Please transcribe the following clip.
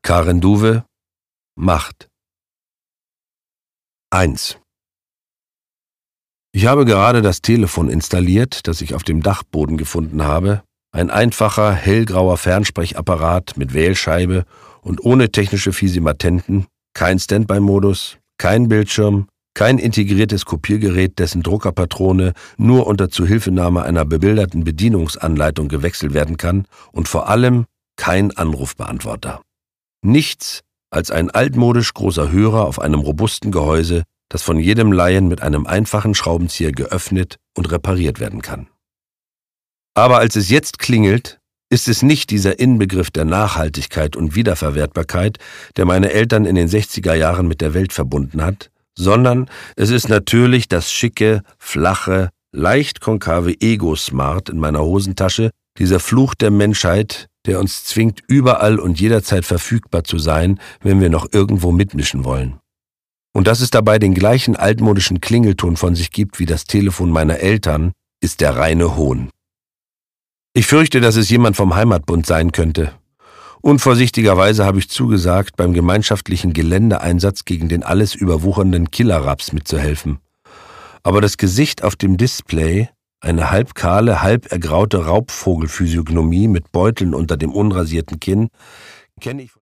Karen Duwe, Macht. 1. Ich habe gerade das Telefon installiert, das ich auf dem Dachboden gefunden habe. Ein einfacher, hellgrauer Fernsprechapparat mit Wählscheibe und ohne technische Fisimatenten, kein Standby-Modus, kein Bildschirm, kein integriertes Kopiergerät, dessen Druckerpatrone nur unter Zuhilfenahme einer bebilderten Bedienungsanleitung gewechselt werden kann und vor allem kein Anrufbeantworter. Nichts als ein altmodisch großer Hörer auf einem robusten Gehäuse, das von jedem Laien mit einem einfachen Schraubenzieher geöffnet und repariert werden kann. Aber als es jetzt klingelt, ist es nicht dieser Inbegriff der Nachhaltigkeit und Wiederverwertbarkeit, der meine Eltern in den 60er Jahren mit der Welt verbunden hat, sondern es ist natürlich das schicke, flache, leicht konkave Ego-Smart in meiner Hosentasche, dieser Fluch der Menschheit, der uns zwingt, überall und jederzeit verfügbar zu sein, wenn wir noch irgendwo mitmischen wollen. Und dass es dabei den gleichen altmodischen Klingelton von sich gibt wie das Telefon meiner Eltern, ist der reine Hohn. Ich fürchte, dass es jemand vom Heimatbund sein könnte. Unvorsichtigerweise habe ich zugesagt, beim gemeinschaftlichen Geländeeinsatz gegen den alles überwuchernden Killerraps mitzuhelfen. Aber das Gesicht auf dem Display, eine halbkahle, halb ergraute Raubvogelphysiognomie mit Beuteln unter dem unrasierten Kinn, kenne ich